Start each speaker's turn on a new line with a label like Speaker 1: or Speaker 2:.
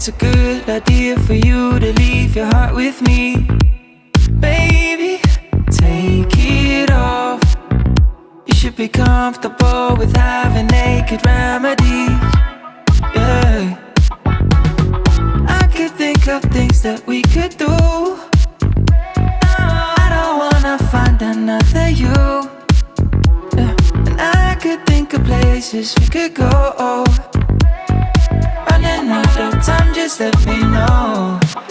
Speaker 1: it's a good idea for you to leave your heart with me. Baby, take it off. You should be comfortable with having naked remedies. Yeah, I could think of things that we could do. I don't wanna find another you. Yeah. And I could think of places we could go. Running out of time, just let me know.